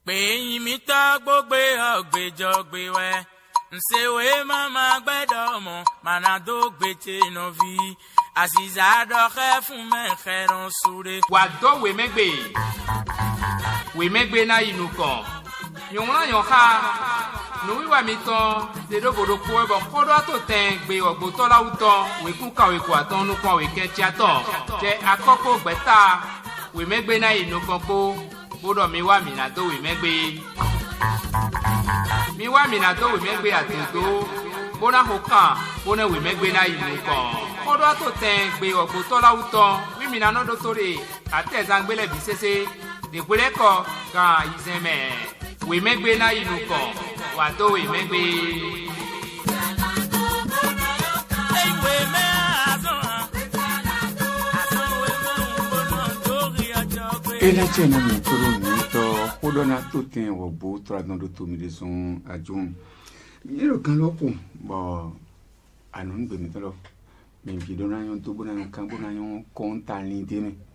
Pé mi tá gbogbo ọ̀gbẹ́jọ́ gbé wẹ́. Nsewe mama gbedomo manado gbete novi Aziza doke fun me kheron sure Wado we megbe na inuko Yonra yonha No wiwa miton de do bodo ko e bo kodo ato ten gbe ogbo to lawuto we kun ka we ko aton nu kon we ke ti aton je akoko gbeta we megbe na inuko ko bodo mi wa mi na do we megbe Mi wa mi na do we megbe atodo bona hoka bona we megbe na inuko kodo ato ten gbe ogbo to lawuto wi mi na no do tore atezan gbele bi sese de gbele ko kan izeme we megbe na inuko wa do we megbe Ela tiene mi to hodona to ten wo bo tra don do to mi de son ajun mi ro kan lopo bo anu ngbe mi to lo mi bi do na yon to bo na kan bo na yon kontan ni de mi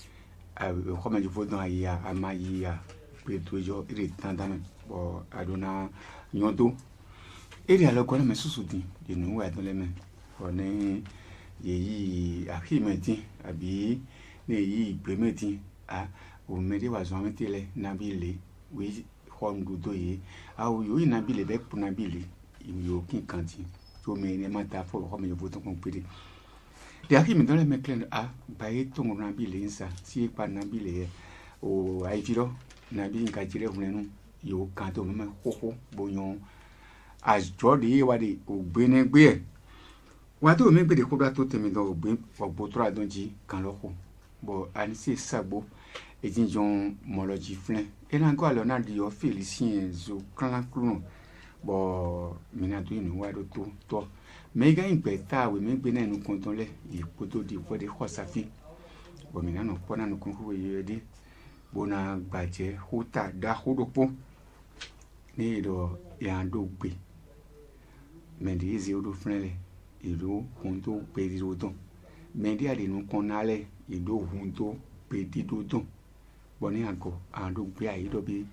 ko ma ji fo don aya amayiya pe to jo ire tan dan bo adona yon to ere alo ko na me susu din de nu wa don le me o ni yeyi akimeti abi ne yi gbemeti o mede wa zo metele nabile we hondu doye awu yo nabile be pu nabile yo kin kanti to me ne mata fo ko me voto kon pede de aki me dole me klen baye to nabile insa si pa nabile o aitiro nabi nka jire hunenu yo kanto me koko boyon as jodi wa de o gbene gbe wa to me gbe de ko da to temi do gbe ogbo to adonji kan loko bo anise sabo Ejinjon moloji flen ela nko alona di o felicien zo kan klun bo minatu inu wa do to mega impeta we me gbe na inu konton le ipoto di ko de khosafi bo minanu ko na nu kun hu ye de bona gbaje hota da hodopo ni do ya do gbe mendi ezi odo flen le ido hunto pe di roton mendi ade nu konale ido hunto pe di roton boni anko ando gbe ayi do bi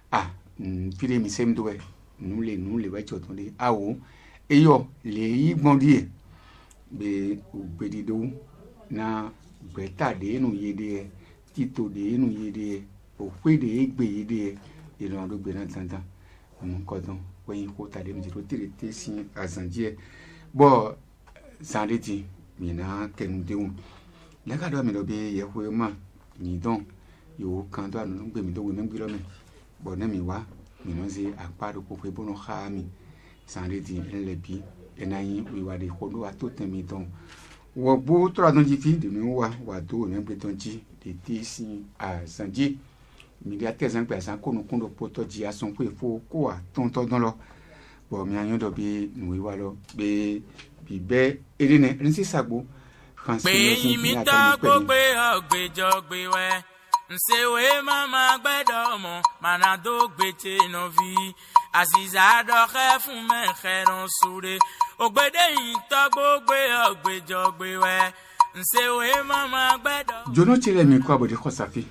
fide mi sem do we nu le wa choton de awo eyo le yi gbondi e be ogbedi do na gbeta de nu yede tito de nu yede o pe de egbe yede ilo ando gbe na tanta ko don we ko ta de mi to tire te sin azanje bo sandeti mi na kenu de un la ka do mi do be ye ho ma ni don yo kan to anu gbe mi to we me gbiro me bo na mi wa mi no se aparo ko pe bono kha mi sandeti enlebi enayin we wa de ko do ato temi don wo bo to adon ji fi de mi wa do me pe ton ji de ti sin azanje mi dia tezan pe asan ko no kun do poto ji ason ko efo ko a ton to don lo bo mi ayon do bi nu wa lo be bi be erine nsi sagbo Pé mi tá gbogbo ọ̀gbẹ́jọ́ gbé wẹ́. Nsewe mama gbedomo manado gbete novi Aziza doke fun me kheron sure Ogbede yin to gbogbo ọ̀gbẹ́jọ́ gbé wẹ́. Nsewe mama gbedomo Jono chile mi kwa bodi khosafi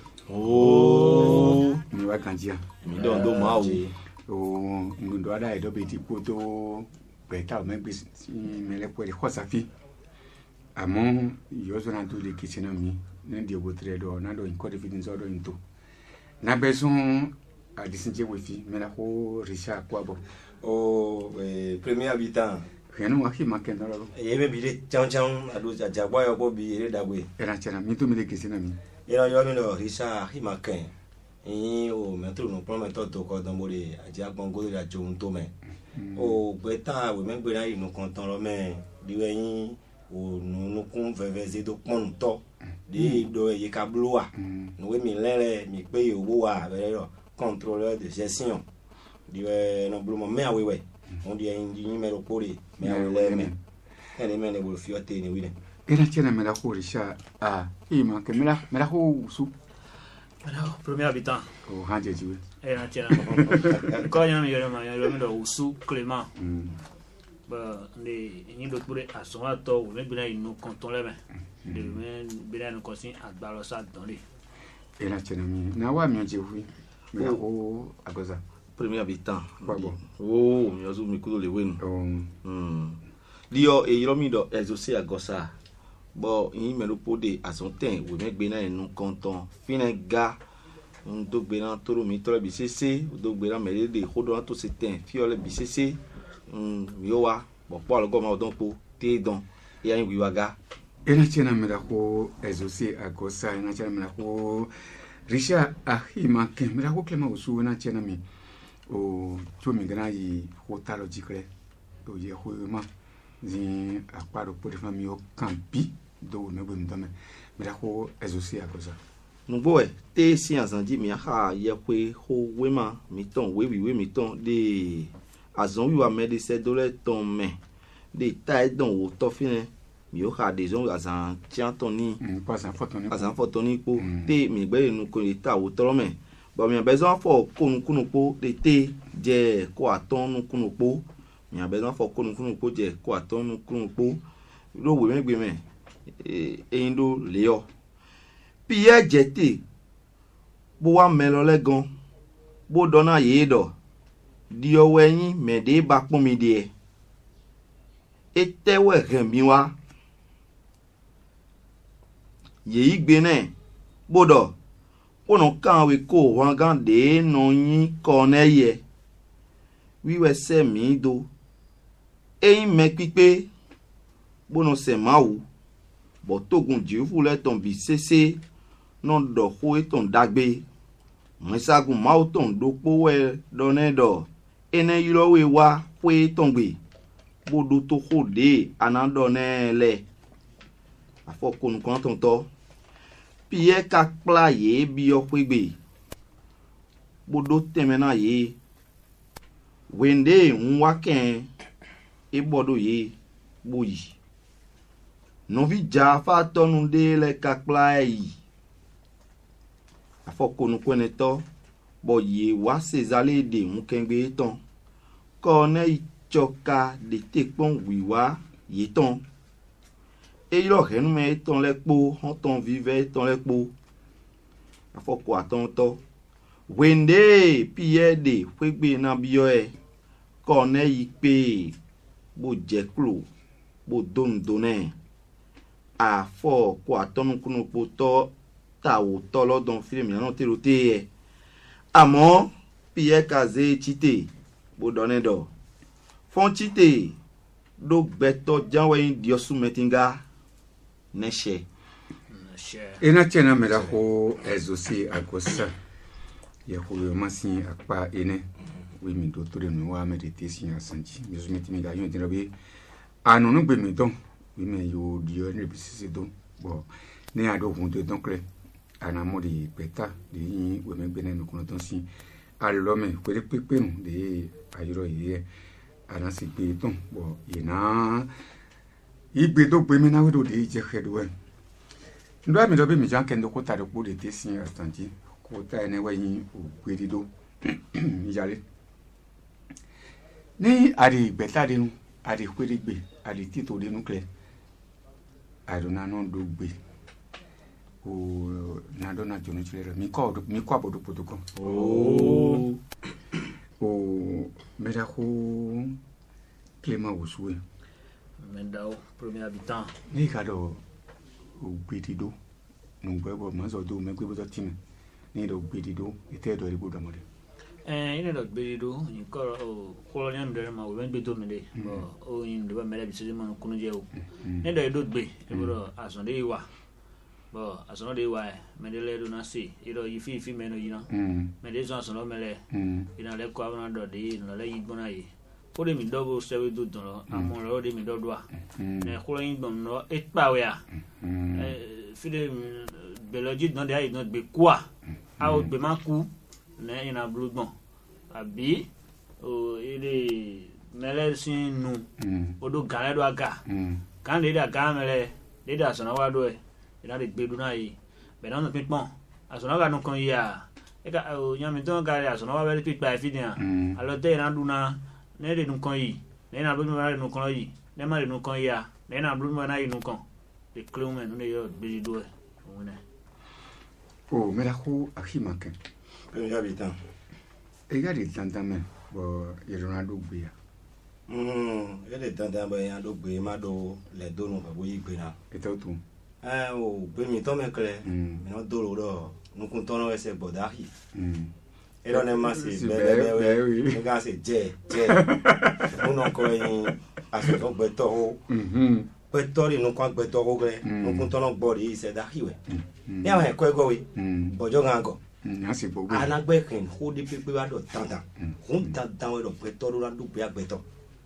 mi wa kanjia mi don do ma o ngundo ada edo be tipo to beta me bi me le podi khosafi amon yo zo na to le kitchen mi ne de botre do na do in code fitting zo do into na beson a disinje wefi me la ko risha kwa bo o premier habitant yanu wa ki maken do ye me bi de chang adu jagwa yo ko bi ere dagwe era chana mi to me le kitchen mi era yo mi no risha hi maken o me to no promet to ko don bore aja gbon go ya jo un to me o beta we me gbe na inu kan tan ro me diwe yin o nu kun veveze do pon to de do ye kabloa no we mi lere mi pe owo wa bere ro contrôleur de gestion diwe no blumo me awewe on di indi numero pori me awewe me ene me ne bol fiote ni wile era chana me la ko risha ima ke me la ko su Alors, premier habitant. o hanje jiwe Era chana. Ko ya mi yo me do usu Clément. Ba ne ni do pure ason ato o me gbina inu konton le me de me gbina inu kosin agbaro sa don le era chana mi na wa mi je wi mira ko agoza premier habitant Babo. oh mi ozu mi kudo le wenu dio e yomi do exaucer agosa bo yin me lo pode asonten we me gbe na enu konton fine ga do gbe na toro mi toro bi sese do gbe na me de hodo na to se ten fi ole bi sese yo wa bo po algo ma odon po te don ya yin wiwaga ena chena mira ko exaucer agoza ena chena mira ko Richard Ahimake mira ko klema usu ena chena mi o to mi gana yi hotalo jikre o ye hoyuma zin akparo po de fami o campi do me bem dame mira ko exaucer agoza nugbo te si azandi mi ha ye kwe ho wema mi ton we mi ton de azon wi wa me de se do le ton me de tai don wo to fine mi o ha de zon azan tian ton ni pas en photo ni azan photo ni po te mi gbe nu ko ta wo to me bo mi bezon fo kunu po de te je ko aton nu kunu po mi bezon fo kunu po je ko aton nu kunu po lo we me gbe me endo leo Pierre jete bo wa melo legan bo dona ye do di owo yin me de ba pon mi de e tewe ran mi wa ye igbe ne bo do ono kan we ko wan gan de no yin ko ne ye wi we se mi do e me pipe bo no se mawu bo togun jifu le ton bi sese non do ho eton dagbe mwesagun ma oton do powe donedo ene yilowe wa we ton gbe bodo to hode anando nele afokun kan ton to pie ka pla ye bi opegbe bodo temena ye wende nwa ken e bodo ye boyi no vi ja fa tonu de le ka pla yi afokonu kweneto bo ye wa sezale de mukengbe ton kone ichoka de tekpon wiwa ye ton e yo renu me ton lepo on ton vive ton lepo afoko atonto wende pie de fegbe na biyo e kone ipe bo jeklo bo dondone afoko atonu kunu poto ta wo tolo don film yan te rote e amo Pierre kaze chite bo donedo fon chite do gbeto janwe indi osu metinga neshe ena chena mera ko exaucer agosa ya ko masin akpa ene we mi do to de no wa meditation asanji mi zo metimi ga yon dirabe anu no gbe mi don we me yo dio ne bisisi don bo ne ado hun de donc le anamo de peta de yin we me gbe ne no kono ton si alome ko de pepe nu de ayiro ye ana si gbe ton bo ye na igbe do gbe mi na we do de je hedo e ndo mi do be mi jan ken do ko ta de po de tesin asanji ko ta ene we yin o gbe di do mi jale ni ari beta de nu ari kwere gbe ari tito de nu kle adona no do gbe o na do na jonu chile mi ko abodo potoko o mera ko klema usue Mendao premier habitant ni ka do o gbe di do no gbe bo ma so do me gbe bo time ni do gbe di do ite do ri bo do mo de ine do gbe di do ni ko kolonial ndere ma we gbe to me de o yin do ba mele bi se ma kunu je o ni do gbe e bo ason de wa bo asono de wa me de le do na se iro yi fi me no yi na me de so asono me le ina le ko avana do de no le yi gbona yi o de mi do bo se we do don amon ro de mi do do a ne ko yin gbon no e pa we a fi de biology don de ai no gbe ku a o gbe ma ku ne ina blue gbon abi o ile mele sin nu o do gale do aga kan de da ga mele de da asono wa do e ina de gbe duna yi be na no pinpon asono ga no kan ya e ka o nyami ton ga asono wa be pipa efidian alo te na duna ne de nu kan yi ne na blu ma nu kan yi ne ma de nu kan ya ne na blu ma na yi nu kan de clone no ne yo be do e o ne o mera ko Ahimake Premier habitant. Et gars des tantamens, bon, il y en a d'autres bien. Il y a des tantamens, il y a d'autres bien, mais les deux n'ont pas voulu bien. Et tout tout. Oh, bien, toi, mais clair. Mais non, dollar, nous comptons ces bodari. Et là, on est massé, oui. Les gars, c'est jet. On a encore à ce qu'on peut toro. Betori nous compte betoro, nous comptons notre body, c'est d'arriver. Et après, quoi, oui. Bojo gango. C'est beau. Anagbekin, who the people are not tanta. Who tanta with a betoro and do be a beto.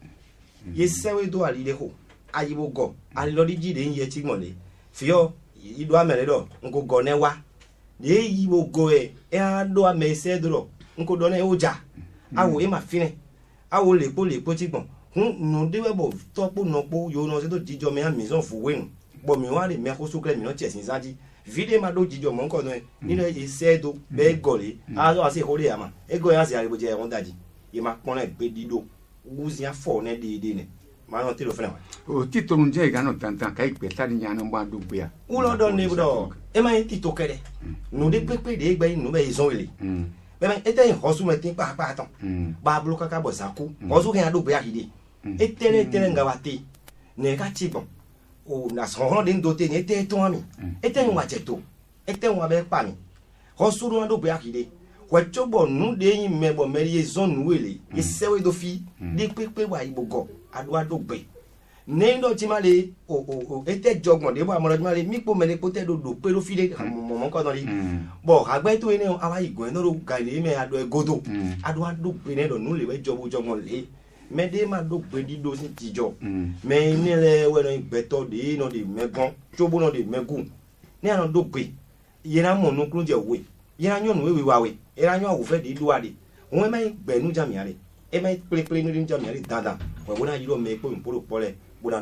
Yes, say we do a little. I will go. I lodi in yet money. Fio, you do a meredo, Uncle Gonewa. Ye you will go and do a may say dro. Uncle Done Oja. I will aim a fine. I will put it on. No, they were both top no po, you know, the Gijo me and Mison for win. But me want the Merco Sucre, not chess in Zanji. Vide ma do Gijo Monco, Nino is said to beg golly, as I say, Holy Ama, Ego as I would on Daji. You might connect Bedido, who's your phone at the dinner. My until of friend. O Tito non c'è gano tanta che per stare in un buon dubbia. Uno don't live dog. Am I Tito Kere? No, they pay the egg by no way is only. Ete hosu metin pa ton. Ba bloka ka bosaku. Hosu ke adu be ahide. Ete ngawati. Ne ka chibon. O na so den dote ni ete ton ami. Ete nwa cheto. Ete nwa be pa mi. Hosu ru adu be ahide. Kwachobo nu de yin mebo meri zone wele. Isewe do fi de pepe wa ibogo. Adu be. Nendo timale o ete jogbon de bo amoro timale mi po mele pote do pe lo fi de mo ko don ri bo agbe to ene awa igun eno ro ga ile me ado egodo adu pe ne do nu le we jobo jogbon le me de ma do gbe di do sin tijo me ni le we no igbeto de no de megbon jobo no de megun ni an do gbe yera mo nu kru je we yera nyon we wa we era nyon wo fe de do ade won me gbe nu jami are e me pele nu jami are dada we wona yiro me po imporo pole.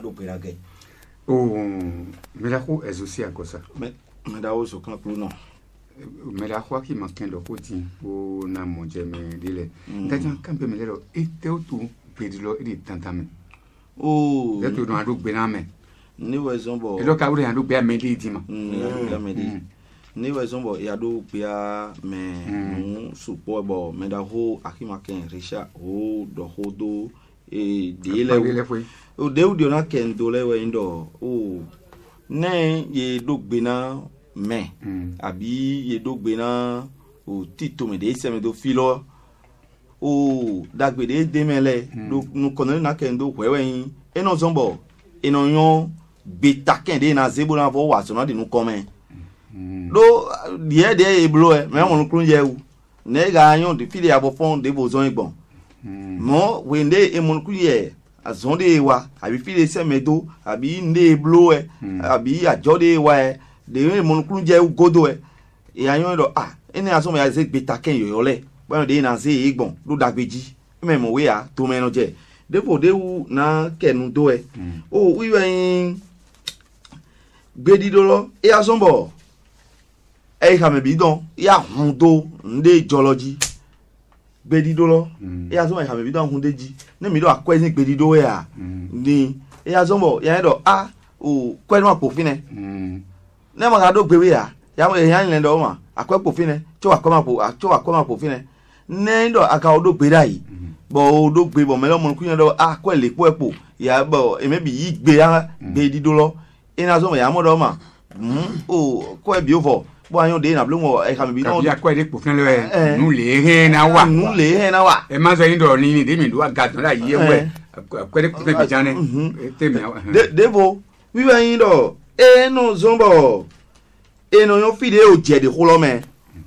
Oh, Melaho est aussi à cause. Mais Melaho se craint plus non. Melaho qui manque de côté pour na manger mais dile. D'ailleurs quand peut melero et tout pédilo et tantamen. Oh, c'est tout dans le bename. Ni wezombo. Et le cas où il y a un bien medi dima. Ni wezombo ya do pia me support bo Melaho akimaken Richard o do hodo e dile o deu de na ken do le we ndo o ne ye dogbe na me abi ye dogbe na o tito me de se me do filo o dagbe de mele do nu kono na ken do wewe yin e no zombo e no yon beta ken de na zebo na vo wa so na de nu come do die de e blo e me won krun je u ne ga yon de fili abo fon de bo zon igbon mo wende e mon kuye azonde wa abi file semedo abi nde blo e abi ajode wa e de mon kunje godo e ayon do ene aso me ya ze gbeta ken yo le bo de na ze igbon do dagbeji me mo we a to me no je depo de wu na kenu do e o wi wen gbedido lo e asombo e ka me bi don ya hundo nde geology gbedido lo e aso e ka me bi don hunde ji ne mi do akwezi gbedido e a ni e asombo ya do o kwenu apofine ne ma ga do gbewe ya mo e yan le do ma akwe pofine cho akoma pofine ne do aka odo gbeda yi bo odo gbe bo melo mo kunyan do akwe le po epo ya bo e mebi yi gbe ya gbedido lo e na asombo ya mo do ma o ko bi over bo ayon de na blo e ka me bi no ya kwa de pofin le nu le he na wa e ma so yin do ni de mi do ga ton la yi we kwa de pofin bi jane te mi devo wi wa yin do e no zombo e no yo fide o je de holo me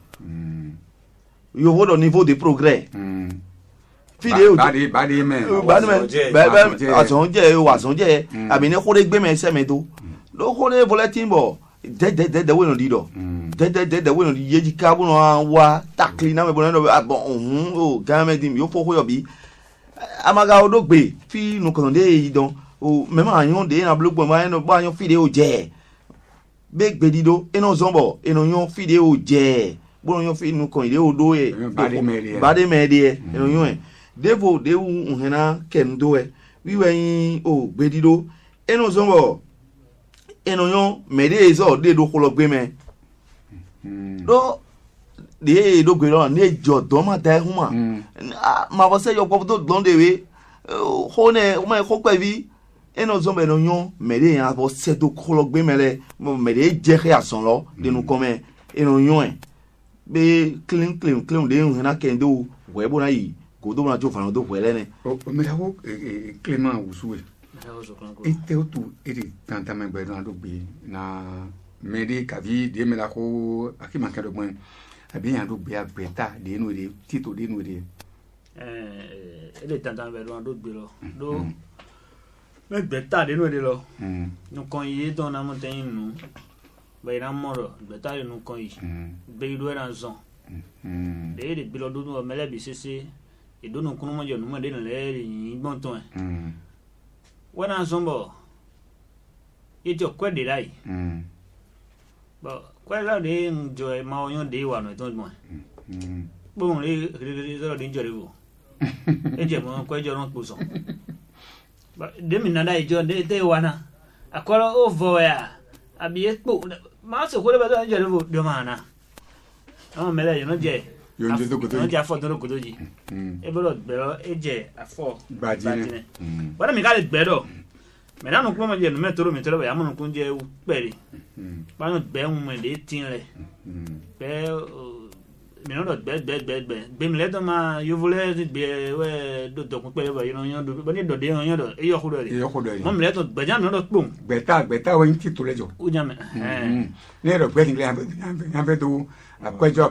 yo vo do niveau de progrès fide o badi me ason je o ason je abi ne hore gbe me se me do lo hore bulletin bo de we no dido de we no yeji ka bu no wa takli na me bo no bon o game dim yo fo yo bi amaga odogbe fi nu kan de yi don o me ma yon de na blogbo ma no ba yon fide o je be gbedido eno zombo eno yon fide o je bo yon fi nu kan ile odo e bade medie eno yon devo de u hena kendo e wi wen o gbedido eno zombo eno yon mede ezo de do kologbe me do de do gbe ne jo do ma ta huma ma bo se yo ko to don de we ho ne o ma ko pe vi eno zo me no yon me de yan bo se do ko lo gbe mele me de je ke ason lo de nu ko me eno yon be clean de hun na kendo we bo na yi ko do na jo fa no do we le ne o me la ko Clément Usuwe este otu eri tanta me gbe na do gbe na me de ka vi de me la ko akima ka do gbe abi yan do gbe agbeta de nu de tito de nu de ele tanta me do gbe lo do me gbeta de nu de lo nu kon yi to na mo ten nu be na moro gbeta de nu kon yi be do era zon de bi lo do nu mele bi sese e do nu kunu mo je nu mo de le yin gbon ton wena zombo ito kwede dai ba kwela de njo ma oyon de wa no to mo bo le zo de njo re wo eje mo kwejo ron poso ba de mi na dai jo de wa na akoro ovo ya abi epo ma so ko le ba do njo re wo de ma na o mele yo no je yo nje to ko to no je afọ to ko to ji e bo lo bero eje afọ bajine wala mi ka le gbedo me na no ko ma je no metoro mi toro ya mo no ko je pere ba no be un me de tin le be mi no do be mi le do ma yo vole be we do ko pere ba yo no do ba ni do de yo do e yo ko do mo mi le to be ja no do pon gbeta wo nti to lejo o ja me ne ro gbe ni le do àpẹjọ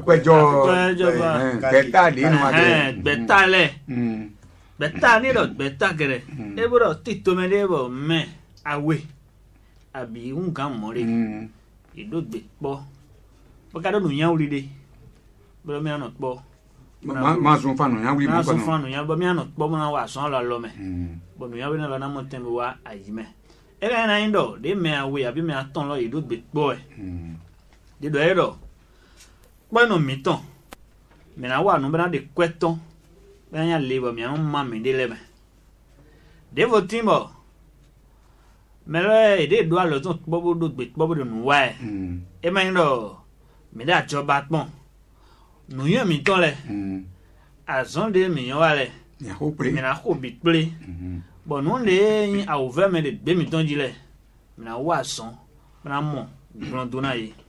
gbẹta de nu ade gbẹta lẹ gbẹta ni do gbẹta gẹrẹ e bo do tito me de bo me awe abi nkan more ido gbe po bo ka do nu yan uride bo mi ana po ma sun fanu yan wi mo ko no fanu yan bo mi ana po mo na wa son lo me bo nu yan we na lo na mo tembe wa ayime e ga na indo de me awe abi me aton lo ido gbe po de do e do bueno mi ton me na wa no bra de kweton be anya lebo mi an ma me de lebe de vo timbo me le de do alo ton bobo do gbe bobo do nu wa e ma ndo me da joba pon nu yan mi ton le azon de mi yan wa le ya ho pre me na ko bi ple bon no le yin a over me de be mi ton ji le me na wa son me na mo gbon do na yi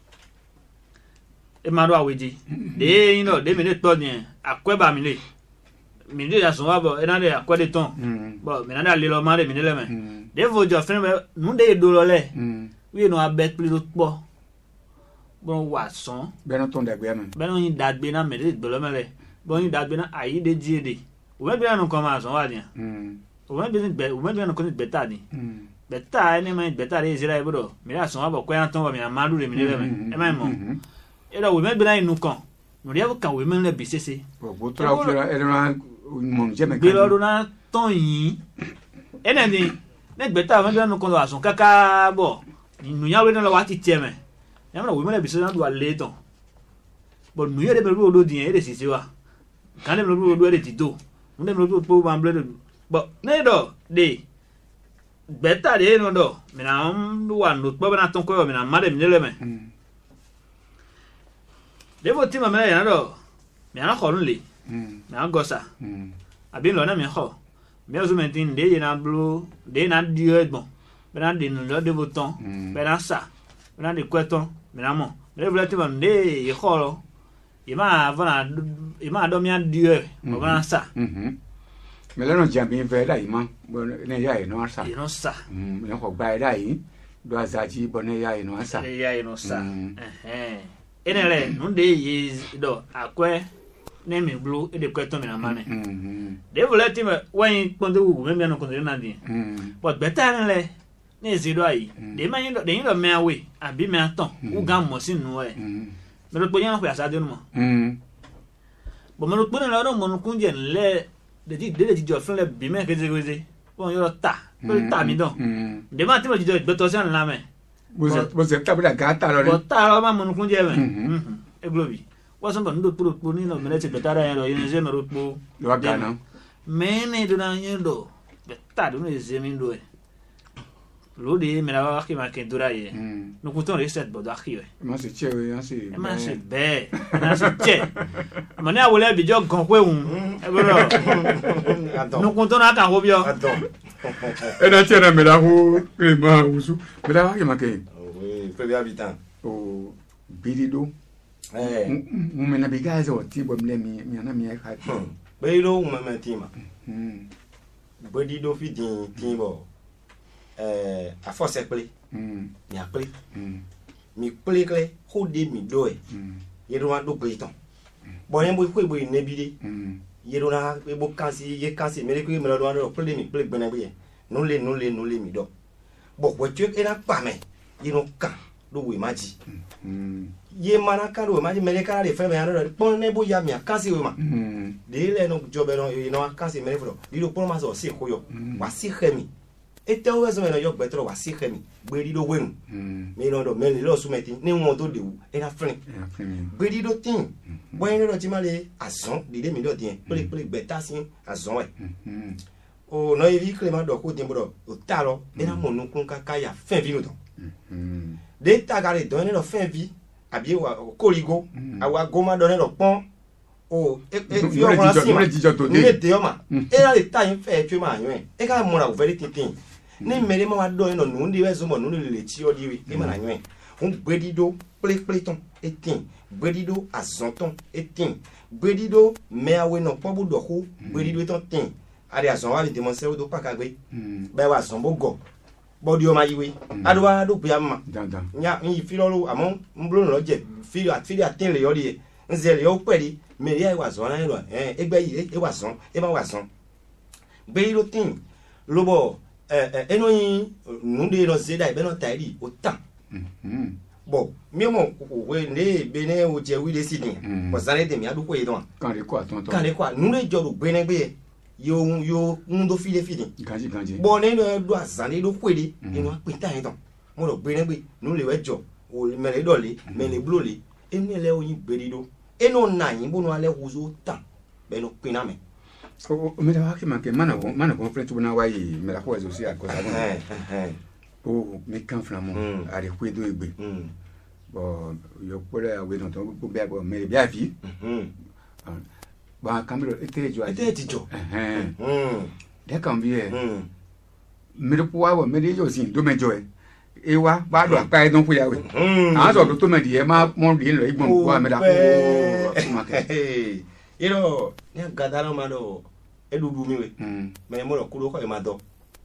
e ma do aweji de yin no de mi le to ni akweba mi le mi de aso wa bo e na de akwede ton bo mi na da le lo ma de mi le me de vo jo fen nu de do lo le wi no abet pli do po bo wa son be no ton de gbe me be no yin dagbe na me de do lo me le bo yin dagbe na ayi de ji de o me be na no ko ma son wa ni o me be no ko ni beta ni beta ni ma beta de zira e bo mi da son wa bo ko yan ton bo mi na ma lu de mi le me e ma mo era we me bena inu kan no dia kan we me le bisese bo tra o era mo je me kan lo na ton yin ene ni ne gbeta me bena no kan lo asun kaka bo nu ya we na lo wa ti tie me ya me we me le bisese na do ale ton bo nu ye de me lo do din e de sisi wa kan de me lo do e de tito nu de me lo po ban ble bo ne do de gbeta de no do me na wa no po bena ton ko me na ma de mi le me devo tima me ya do me ana khorun le na gosa abi lo na me kho me ozu mentin de na blue de na dio egbon be na de no devo ton be na sa be na de kweton me na mo me vle tima de e khoro e ma vana e ma do mi an dio mo na sa me le no jambi ve dai ma bo ne ya e no sa e no sa me no ko ba dai do azaji bo ne ya e no sa ya e no sa enele nunde ye do akwe ne mi blue e de kweton mi na mane de vole ti me wen ponde wu me no konde na din but better le ne zido ayi de ma yin do me awe abi me aton u ga mo sinu e me ro poyan ko asa de no mo bo me ro pon la do mo kunje le de jo fun le bi me keze bon yo ta ko ta mi don de ma ti mo jo gbeto se na me bo se tabula gata lo bo ta lo ma mo kunje me e globi wa so ndo pro ni no me le ti betara yan lo yin se me ro po lo wa gana me ne do na yin do beta do no se mi do e Lodi me la ki ma ken dura ye. No kuton reset bodo akhiwe. Ma se che we ansi. Ma se be. Na se che. Amane awole bi jo gan pe un. E boro. No kuton aka ho bio. Ena che na me la ho ke ma usu. Me la ki ma ke. Oui, premier habitant. O Birido. Me na bigaza o ti bom le mi na mi ai ka. Birido mo me tima. Birido fi din timbo. A force play. Mi a play. Mi play kle ho de mi do e. Yero wa do play ton. Bo yen bo ko bo ne bi de. Yero na e bo kansi ye kansi me ko me lo do play mi play gbena bi e. No le mi do. Bo ko che e na pa me. Yero kan do we maji. Ye mana kan do maji me ka le fe me ro pon ne bo ya mi a kansi we ma. De le no jobe no you know kansi me fro. Di do pon ma so si ko yo. Wa si khemi. Ete o wezo meno yok betro wa si khemi gberi do wenu me no do me lo sumeti ni won to dewu e na frin gberi do tin bo yin do ti male azon de mi do tin pele beta sin azon e o no evi klema do ko tin bro o ta lo e na monu kun kaka ya fin vi no don de ta gare do ni lo fin vi abi wa korigo awa goma do ni lo pon o yo won si ni le de o ma e la le ta yin fe tue ma yan e ka mo ra o very tin ni mere ma wa do ino nu ndi wezo mo nu le ti o diwi e ma na yan un gbedido pleton etin gbedido azonton etin gbedido me awe no pobu do ko gbedido ton tin ari azon wa bi de mo se o do pakagbe be wa azon bo go body o ma yiwe adu wa do bia ma nya yi fi lo amon mblo no je fi atin le yo ri nze le o peri me ya wa zon na lo egbe yi e wa zon e ma wa zon gbedido tin lobo eno yin nunde no zeda ibe no tairi o tan bo mi mo we ne be ne o je wi de sidin ko sare de mi aduko yi don kan re kwa nunde joru gbe ne gbe yo ndo fi de fidin ganji bo ne no do azane do kwede inu apin tan yi don mo ro gbe ne gbe nu le wejo o mere dole me le blole enu ele oyin gberido eno na yin bo no ale wuzo tan be no pin na me o me da haki manke mana ko frente bona wa yi me la ko ezo si akosa bon o me kan flamo ari kwedo egbe bo yo pole awe no to bo be bo me bia fi ba kamero etejo de kan bi e me do wa bo me de yo sin do mejo e wa ba do apa e don fu ya we an so do to me di e ma mo ri lo igbon wa me da ko make iro ni gadaro mado edudu mi we me mo ro kuro ko e ma do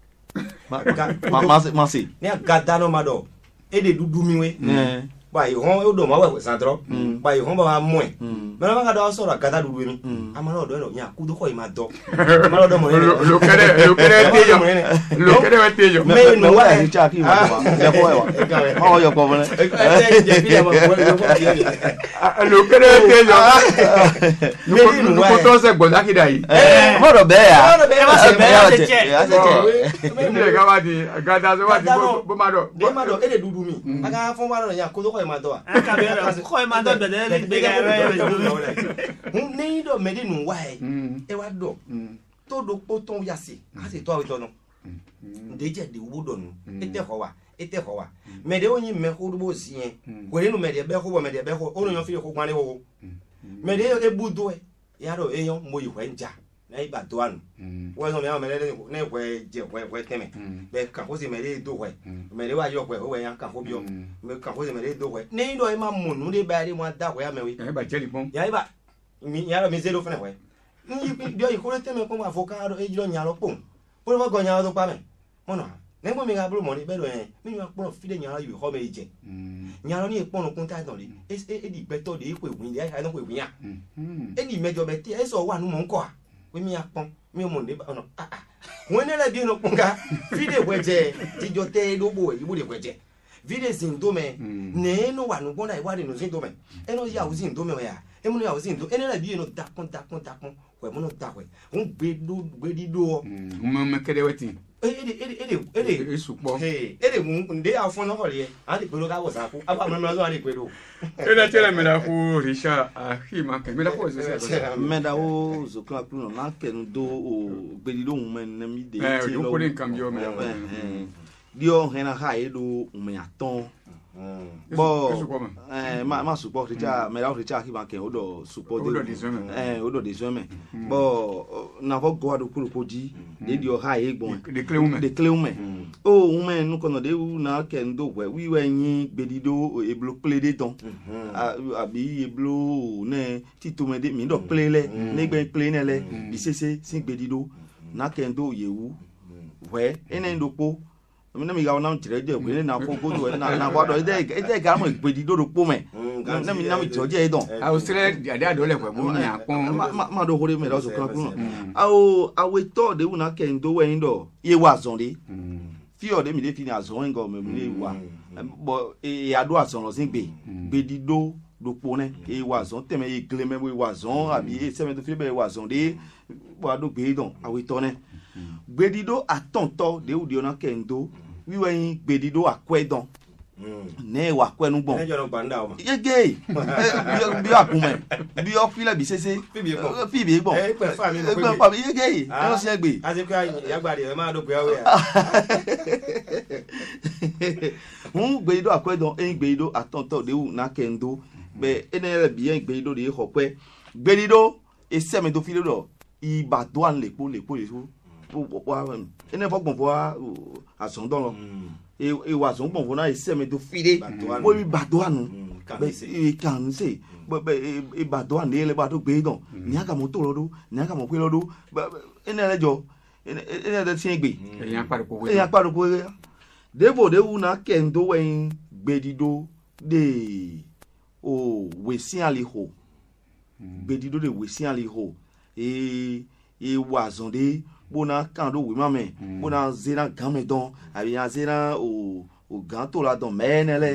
ma si ni gadaro mado e de dudu mi we ba yi hon o do ma we sandro ba yi hon ba mo e me na ga do so ra gada dudu mi ama no do no nya kudo ko e ma do ma lo do mo lo kere tejo me no wa e cha ki ma ya ko wa ma o yo ko bone lo kere tejo me no ko to se gbona ki dai mo do be ya ma se be ya se me ga wa di gada so wa di bo ma do e de dudu mi aga fon wa no nya kudo ko e ma do aka be ko e ma do be de be ga ni do me di nu wa e wa do to do poton yasi a se to awito no ndeje de wudo no ete ho wa me de onyi me ho do si en we nu me de be ho onu yon fi ko gwan le ho me de e budo e ya do e yon mo yi hwe nja na iba do anu we so me me le ne hwe je hwe teme be kan ko si me le do hwe me le wa yo hwe o we yan kan ko bi o me kan ko si me le do hwe ni do e ma munu de ba de mo da hwe ya me wi e ba jeli pon ya iba mi ya mi zero fene hwe ni dio ikore teme ko avocado e jilo nya lo pon po mo go nya lo pa me mo no ne mo mi ga bro mo ni be do yen mi wa pon fi de nya yu ho me je nya lo ni e pon kun ta don le e di beto de ipo ewin de ai no ko ewin ya e di mejo be ti e so wa nu mo nko a we mi apon mi mo de no won ne le bi no pon ga fi de weje ti jo te do bo e bu de weje vide zindo me ne no wa nu bona i wa de no zindo me e no ya zindo me ya e mo no ya zindo e ne la bi no dakon we mo no dakwe un gbedido mo me kede wetin e supo nde afon no hole a de pelo ga wo sa ku aba mo no a de pelo e na tele me la ku risha ahima ke me la ko se me da o zo kla klu no na ke no do o gbedido un men na mi de ti lo ko den cambio me dio hena ha edo me aton bo ma support richa me la richa ki ban ken odo support odo de zeme bo na vo go ado kuru koji de dio ha egbon de cleume o ume nu kono de na ken do we we yin gbedido eblo ple de ton abi eblo ne titume de mi do ple le ne gbe ple ne le bi sese sin gbedido na ken do yewu we ene ndopo na mi ga na ntire de we na fo go do na kwa do ide ga mo gbedido do po me na mi joje don a o sire ade ado le pe bo ni apon ma do hore me do so kan kun a we to de una ken do we ndo ye wa zon de fi o de mi de fi ni azon ngo me mi wa bo e ado azon lo sin gbe gbedido do po ne e wa zon teme e gle me we wa zon abi e se me to fi be wa zon de bo ado gbe don a we to ne gbedido atonto de udi ona kendo wiwe yin gbedido akwedan ne wa kwenu gbon yege bi akume bi o file bi sese fi bi gbon e pe fa mi no pe pa yege e no se gbe ati pe yagba de ma do pe awe gbedido akwedan gbedido atonto de u na kendo be enele bi gbedido de hope gbedido e se me do file do ibado an lepo ene fo gbon fo ason don lo e wa son gbon fo na ise me do fire bo bi bado anu e kan se e bado an le ba do gbe don ni aka mo to lodo ni aka mo pe lodo ene lejo ene de tin gbe eyan paripo devo de una kendo wen gbedido de o wesin aliho gbedido de wesin aliho e wa zonde bona kando we mame bona zera game don abi ya zera o ganto la don menele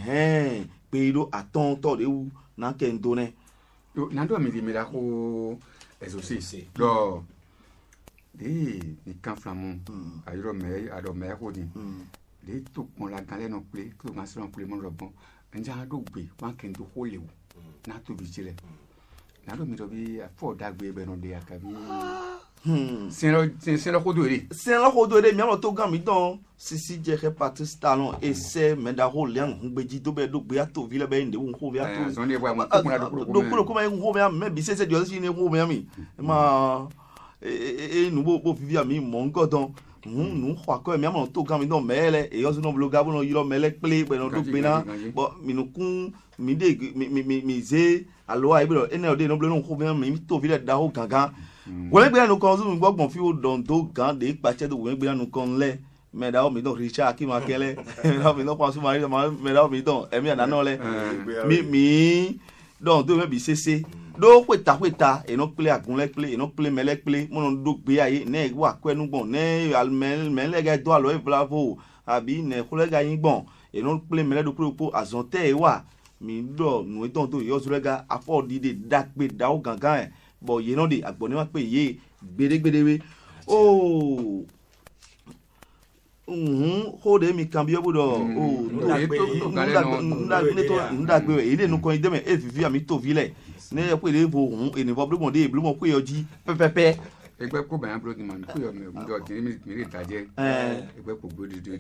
pedo aton to de u na kendo ne na do mi di mi la ko exorcise do de ni kan flamu ayro me ado me ko din de to pon la gan le no ple ko ma se no ple mo ro bon nja do gbe wan kendo ho lewu na to bi chile na do mi do bi afo dagbe be no de akabi c'est le rodoré mi amo to gan mi don sisi je repartis talon et c'est me da ho lian ngbeji do be do gbe ato vile be nde wo be ato so ne wa mo ko ko ma wo be me bi se dio si ne wo be mi ma nu bo vivi ami mo ngodon nu kwa ko mi amo to gan mi don mele e yo so no bloga bo no yiro mele ple pe no do gbe na bo mi nu kun mi de mi ze alo ai bro ene o de no blo no ko be mi to vile da ho gangan wọ́n gbé ẹnu kan sínú gbọ́gbọ̀n fi ó dàn tó gan de pàṣẹ tó wọ́n gbé ẹnu kan lẹ̀ mẹ́ta omi dàn richard kí máa kẹ́lẹ́ mẹ́ta omi dàn pàṣẹ mẹ́ta omi dàn ẹ̀mí àdáná lẹ̀ mi dàn tó mẹ́bi ṣẹṣẹ ló pètàpètà ẹ̀nà pélé àgúnlẹ̀ pélé ẹ̀nà pélé mẹ́lẹ́ pélé mọ́nà tó gbé ayé ní wà kọ́ ẹnu gbọ̀n ní mẹ́lẹ́gà tó àlọ́ ìfúláfò àbí ní kọ́lẹ́gà yín gbọ̀n ẹ̀nà pélé mẹ́lẹ́ tó kúrò àzọ̀ntẹ́ ẹ̀ wà mi dọ̀ nù ẹ̀tàn tó yọ sọ́lẹ́gà afọ́ọ̀dìdè dápé dáwọ́ gàngán ẹ̀ bo ye no de agboni wa pe ye gbedegbede o ho de mi kan bi obodo o ndagbe ile nu kan ideme e fifi ami to vile ne pe le bo eni bo blo de blo mo pe oji pepepe egbe ko ba blo ni man ku yo me do ti mi ri taje egbe ko gbodi do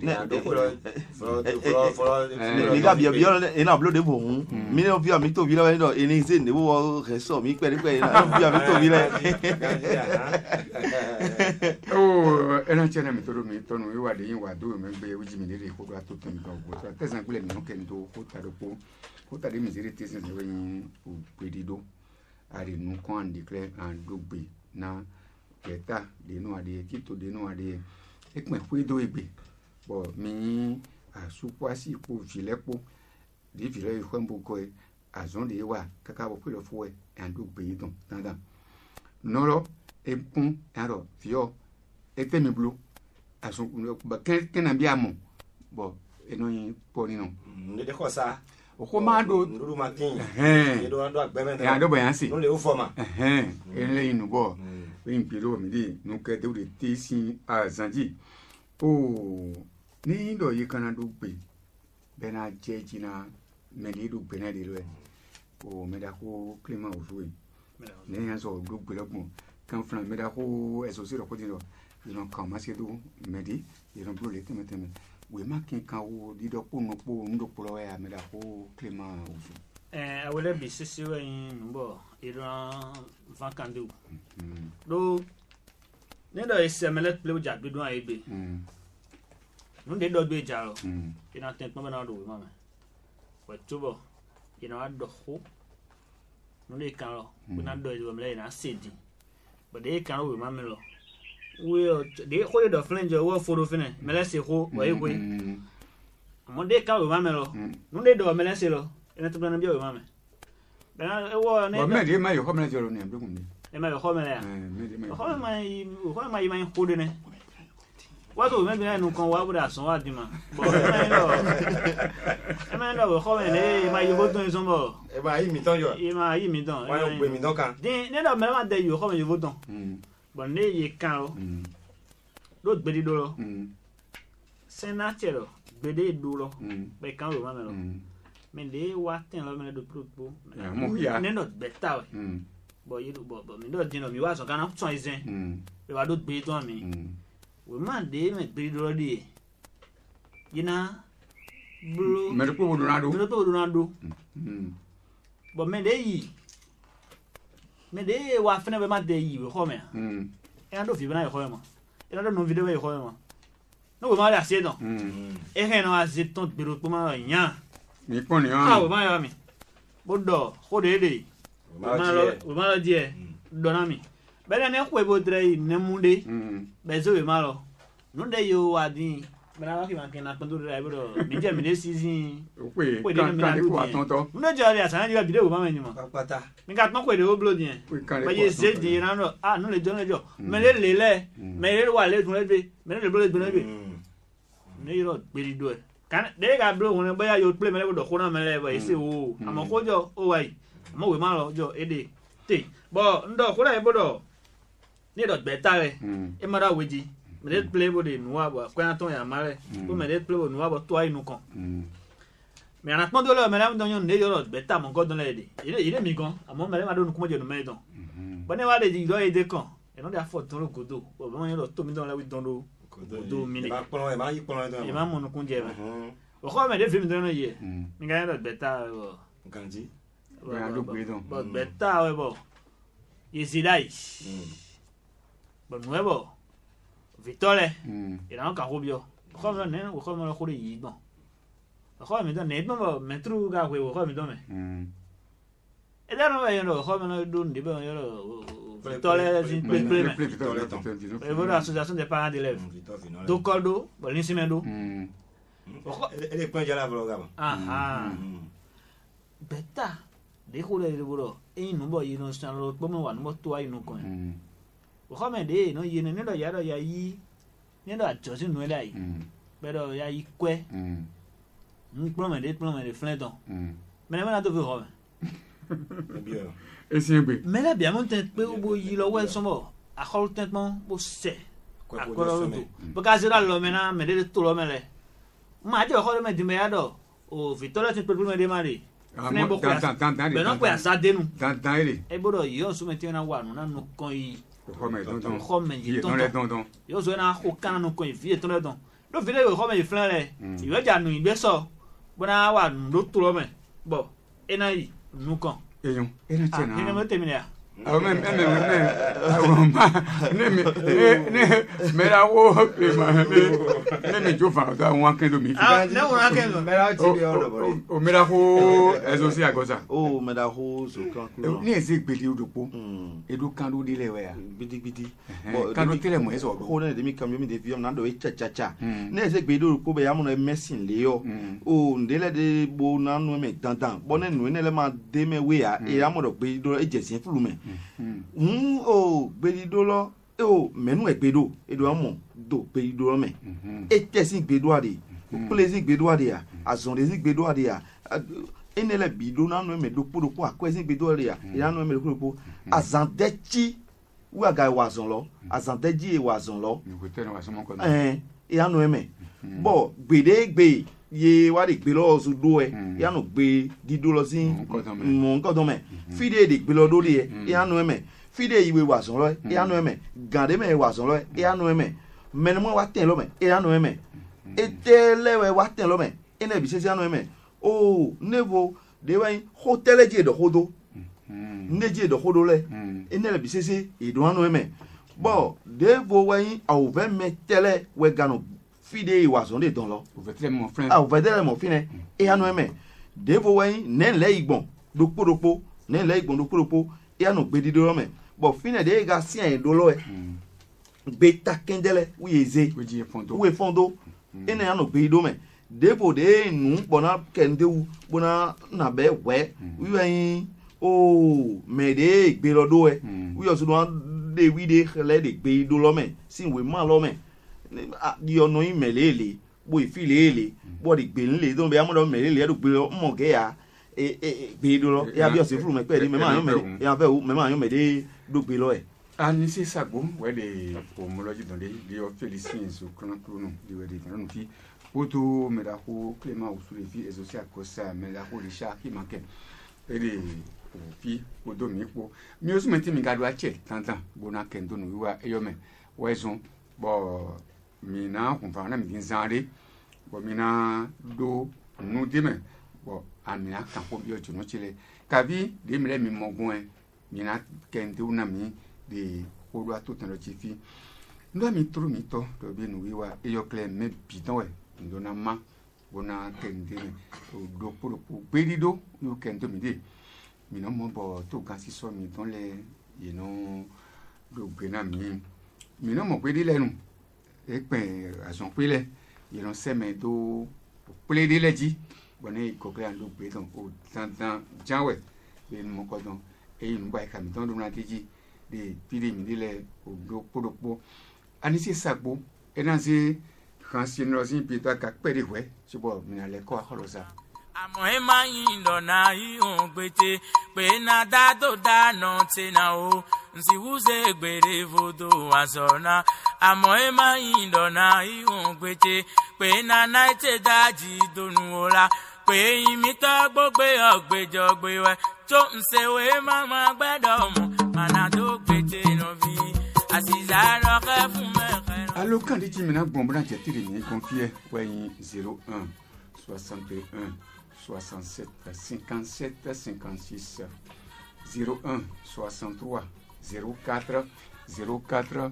ni ga bi ena blo de bo mi no fi ami to vile wa do eni se ne wo reso mi pe na fi ami to vile ena chene mi to mi to no wa de yin wa do me gbe uji mi re ko do to mi ko go so tesan gbe mi no ken do ko ta de mi zire tesan se we yin o gbedido ari nu kon declare and do gbe na kẹta denu ade kito denu ade ekpe kwedo egbe bo mi asukwasi ko filepo di file ikwembo ko azon de wa kaka bo pelo fo e ando gbe don dandan noro epun aro fio etemi blu asun ba ken na bia mo bo eno yin po ni no ne de ko sa o ko ma do nduru matin e do ando agbeme ya do boyan si no le o forma ele inu bo in pilo mi di nu ke de de tisi azanji o ni do yi kana do gbe be na jeji na me li do gbe na de lo o me da ko klima o so ni yan so do gbe logbon kan fran me da ko eso si ro ko di lo you know kan ma se do me di you know bro le teme we ma kin kan wo di do po no po ndo po lo ya me da ko Clément Oufou awele bi sisi we yin bo iran vakandu do ne do isemele play ja bi do aye no de do be ja lo ina tent mo na do we mama we tubo ina do ho no le kan lo we na do we mele na sedi but de kan we mama lo we de ko do flange wo foro fene mele se ho wa ye ko mo de kan we mama lo no de do mele se lo ina to na bi we mama bena e wo ne ba me de ma yo ko me joro ne be kun e ma ko me la me de ma ko ma yi ko de ne wa to me bi na nu kan wa bu da son wa di ma bo e ma lo ko me le ma yi bo ton so mo e ba yi mi ton yo e ma yi mi don wa yo gbe mi don kan din ne do me ma de yo ko me yi bo ton bo ne yi kan o do gbe di do lo senatero gbe de do lo be kan ro ma me lo me de wa ten lo me do pro mo ya ne no beta o bo yi bo mi do din lo mi wa so kan na tun izen be wa do gbe ton mi we man de me gbe do di yina bro me do po do na do bo me de yi me de wa fene be ma de yi we ko me e na do fi be na e ko mo e na do no video e ko mo no we ma la se don e he no aze ton gbe ro po ma yan ni pon ni we ma ya mi bo do ko de we ma lo die do na mi be na ko e bo dre ne mu de be zo we ma lo no de yo wa din be na wa ki ma ken na pon do dre bo do mi je mi de season pe kan ko aton to no je ri asan ji video we ma me ni mo pata mi ka ton ko de o blow din ba ye se di na no no le jo me le me le wa le tun le be me le blow le be ne yo gbe di do e kan de ga blow won boya yo play me le do ko na me le ba ise o amo ko jo o wa yi amo we ma lo jo ede te bo ndo ko la e bodo ni do beta re e ma da weji me le play bo de nuwa bo ko na ton ya mare ko me le play bo nuwa bo to ai nu kan me ana pon do lo me la don yo ne yo do beta mo go don le de ile mi gan amo me le ma do nu ko mo je no me don bo ne wa de ji do e de kan e no da fo ton lo godo bo mo yo do to mi don la wi don do do mi ba pon e ma yi pon don e ma mo nu kun je ba o ko me de film don ye mi ga do beta bo ganji ya do gbe don bo beta we bo yesidai bo nuevo Vitole era un cahubio ko me ne ko me ko ri yi don ko me don ne don me tru ga we ko me don me e da no yo no ko me no do ndi be yo Vitole sin play e bo association des parents d'élèves do koldo bo linsime do ele pon jala vlo ga beta de ko le bro e nu bo yi no san lo po mo wa no to ai nu kan o ko me de no yi ne do ya yi ne do ajo si nu dai be do ya yi kwe pro me de flen don me na do fi ho bien e si gbe me la bien mon tent pe o bo yi lo we so mo a ko tent mo bo se a ko lo do because ra lo me na me de to lo me le ma je ko me di me ya do o Vittoria ti pe me de mari ne bo ko be no ko asa denu dan ile e bo do yo so me ti na wa no na no kon yi ko me don ko me yi don yo so na ko kan no kon yi vie ton le don do video ko me yi flan le yo ja nu igbe so bo na wa no to lo me bo e na yi nu kan eyon e na che na ni me termine ya o me me la wo pe ma ne me jo fa da won kan do mi ne won kan do me la ti bi o bo o me la ho ezo si agosa o me da ho so kan ni ese gbeli odopo edu kan do de le we ya bidigbidi kan do tele mo eso ko ne de mi kam yo mi de fi na do e cha ne ese gbeli odopo be ya mo no mesin le yo o ndele de bo na nu me dandan bo ne nu ne le ma de me we ya e ya mo do gbe do e jesin fulu me o gbeli do lo o menu e gbedo edo amo do gbedo lo me e jesin gbedo ade plaisir gbedo ade ya azon de gbedo ade ya enele bido na no me do podo akwezi gbedo ade ya ya no me do podo azandechi wa ga wazon lo azandeji e wazon lo ya no me bo gbede gbe ye wa de gbe lo so do e ya no gbe dido lo sin mo nkan do me fide de gbe lo do de ya no me fide iwe wazon lo ya no me gande me wazon lo ya no me menemo wa ten lo me ya no me etele wa ten lo me ene bi sese anu me o nevo de wa hotel je do hodo neje do hodo le ene bi sese e do anu me bo devo wa yin au ve me tele we gano fide wa so de don lo o vetre mon frère o vetre mon fine e anu me devo wa yin ne le igbon do podopo ne le igbon do podopo e anu gbe dido lo me bo fine de ga si en do lo e beta kendele uyeze uwe fondo ene ya no gbe do me devo de nu bona kende u bona na be we uyin o me de gbe lo do e uyo so do de wi de le de gbe do lo me sin we ma lo me di ono yin melele bo ifilele bo de gbe nle do be amodo melele do gbe mo ge ya gbe do lo ya bi o se furu me pe di me ma yo me ya fe u me ma yo me de do gbe lo e anisi sagbo wele omoloji donde dio felicien so krono di wede non fi oto meda ko Clément usule fi ezosi akosa meda ko risha ki manke ede fi odo mi po mi osu meti mi gadu ache tantan bona kendo no wiwa eyome wezon bo mi na kunfa na mi nzare bo mi na do nu deme bo amina kan ko bi ojo no chile kabi de mi le mi mogun e mi na kendo na mi de odo atotan lo chifi ndo mi tro mi to do bi nu wiwa eyo kle me bidon we ndo na ma bona kende odo poro gberido yo kendo mi de mi no mo bo to kan si so mi ton le you know do gbe na mi no mo pe di lenu e pe ason pe le you know se me do pe di leji bona e ko kle ando gbe don o tan janwe e mo ko don e yin gba ka mi don do na deji de pili mi dile odo podopo anisi sagbo enanze kan si no sin pita ka pere we sibo mi na le ko akolosa àmọ́ ẹ máa yin lọ́nà ihun gbèté pé na dádó dáná tẹ̀nà o nsì wúṣẹ́ gbèrè fòdò àsọ̀nà àmọ́ ẹ máa yin lọ́nà ihun gbèté pé na náìtẹ̀ dájì dónú ọ̀la pé ìmítọ́ gbogbo ọ̀gbẹ́jọ̀gbẹ́ wẹ̀ tó ń ṣèwé máma gbẹ́dọ̀ mọ̀ màná tó gbèté náà fi àṣìṣà lọ́kẹ́ fún mẹ́kẹ́. allo kandi ti mina gbọ̀nbọ̀n náà jẹ́ tìrì ní confier wẹ̀yìn 01 61 67 57 56 01 63 04 04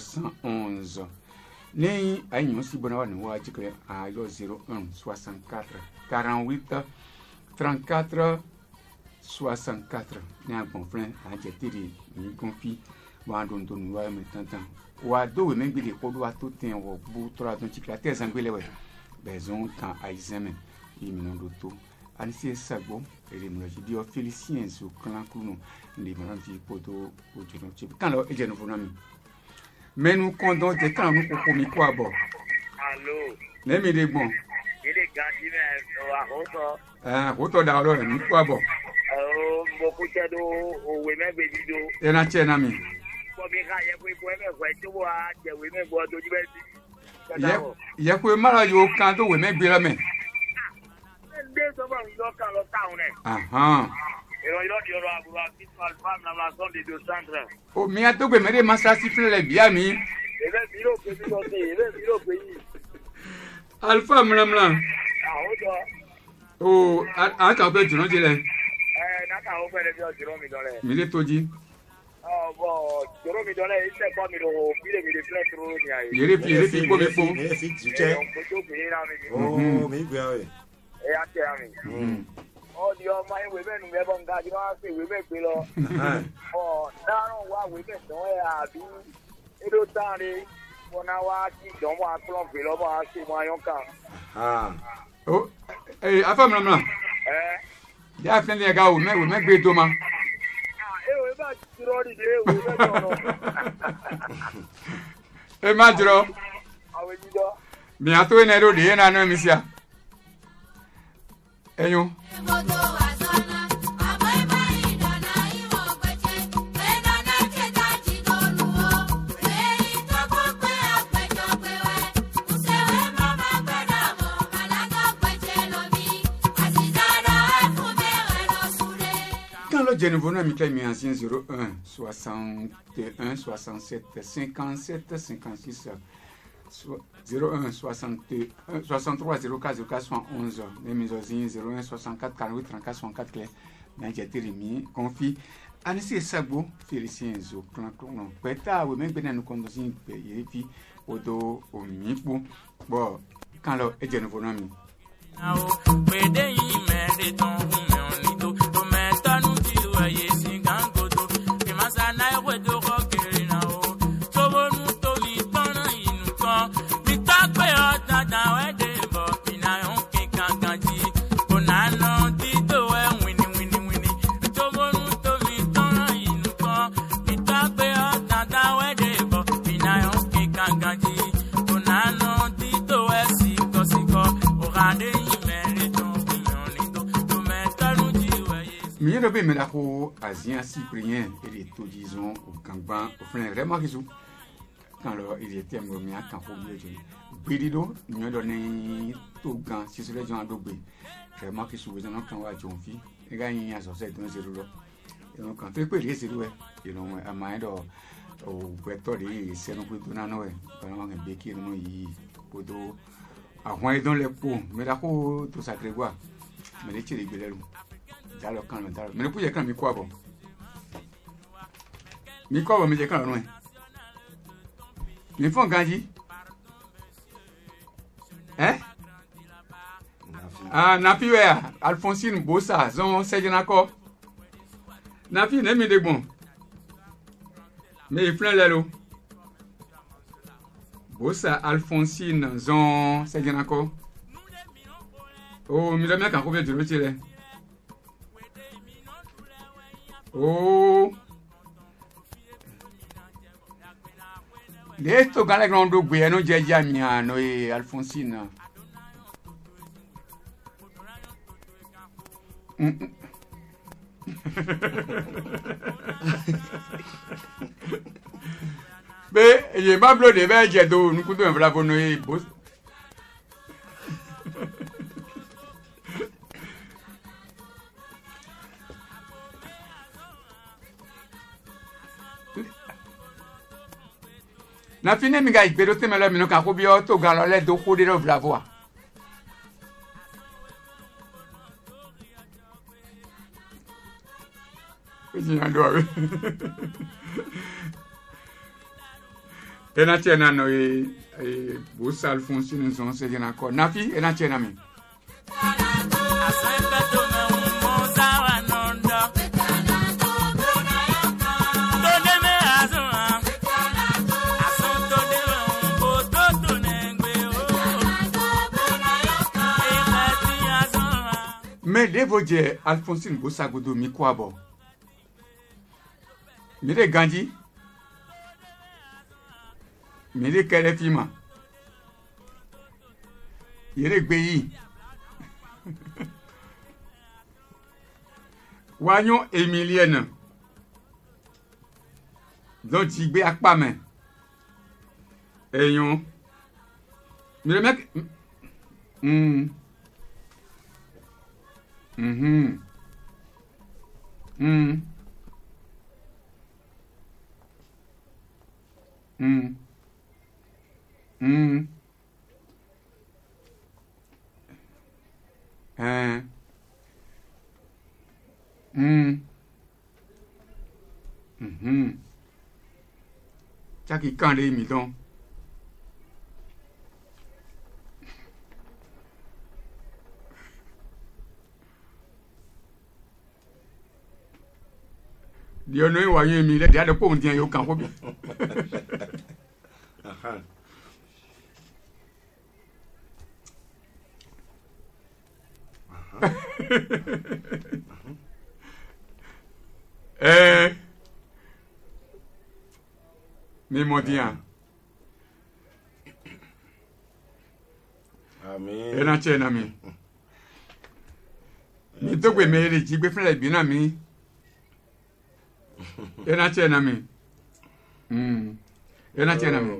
71 ní àyìn sí bọ́nà wà ní wá jíkẹ́ àyọ 01 64 48 34 64 ní àgbọ̀n fún àjẹtìrì ní confi wà á dùn tó nù wáyé mi tantan wà á dòwé mẹ́gbẹ̀lẹ̀ kọ́dọ̀ wa tó tẹ̀ wọ̀ bó tọ́ra tó jíkẹ́ àtẹ̀sán gbélé wẹ̀ bẹ́ẹ̀ zọ́n kan àìsẹ́mẹ̀ ìmìnà ló tó anise sagbo ere mo ji dio felicien so kan kunu ndi mo fi poto ojo no chi kan lo eje no funa mi menu kondon je kan nu ko mi ko abo allo le mi de gbon ile ganji me ko to da oro mi ko abo mo ku che do owe me gbe dido e na che na mi ko bi ka ye ko me ko ti wo a je we me gbo do ji be si ye ko mara yo kan to we me gbe la me o mi a to gbe mere master sifle le bia mi alpha mlamla o a ka pe juro je le na ka o pe le bi o juro mi dole mi le toji bo juro mi dole ise ko mi do bile mi de flex ro ni aye yere fi ko mi po fi juje o mi gbe awe e ate ami o di o ma we be nu be bon ga di ma se we be gbe lo o darun wa we be don e abi edo tare bona wa ti don wa klon gbe lo ma se mo ayon kan o afa mlamla ya fen le ga o me gbe to ma we ba jiro di de we be don e ma jiro awe ji do mi ato ne ro de na no mi sia ẹyún. Quand le Genève mi kẹ́ mi ancien 01 61 67 57 56 01 63 04 04 71 Nemizozi 01 64 48 34 64 clé Nanjeterimi confie Anisi Sagbo Félicien Zo Clan Clan Peta we même ben nous conduisons et puis odo omipo bon quand le est de nouveau nami Mieux de la cour Asien Cyprien et les tout disons au Gangban au frère vraiment qui quand il était mien quand faut mieux Birido mieux donné tout gang si c'est les gens d'obé vraiment qui sous besoin quand va jonfi et gagner à sortir de 0 et donc quand tu peux les zéro et non à main au beto de c'est non plus donner non vraiment un béquille non y podo à moins dans les pots mais la cour tout sacré quoi mais les tirer belé Dalo kan lo dalo. Me puye kan mi kwa bo. Mi kwa bo mi je kan lo nwe. Mi fon ganji. Ah, Napi we Alphonsine Bossa, zon sejenako. Napi ne mi de bon. Me plein lelo. Bossa Alphonsine zon sejenako. Oh, mi le me kan ko be duro tire. Oh, Leto gale grondo gbe no jeja mi ano e Alphonsine. Be ye bablo de be je do nkudo en bravo no e boss. Na fine mi ga igbero te melo mi no kan ko bi o to gan lo le do ko de ro bravo. Ni ando. Ena chena no e Bossa Alphonsine zon se jena ko. Nafi ena chena mi. Mais les voje Alphonsine Bossa Godo mi kwa bo. Mi de ganji. Mi de kere fima. Yere gbeyi. Wanyon Emilienne. Donc ti gbe akpa men. Eyon. Mi le mek Chaki kande mi don. Dio no wa yin mi le dia de po ndin yo kan ko bi. Mi modian. Amen. Ena chena mi. Mi to gbe me le ji gbe fun le bi na mi. Ena chena mi. Ena chena mi.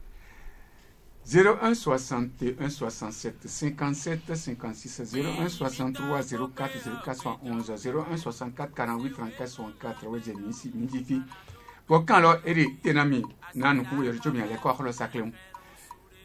01 61 67 57 56 01 63 04 04 11 01 64 48 34 64 ouais mi difi pour quand lo eri tenami nanu ku yo chomi ale ko akolo saklem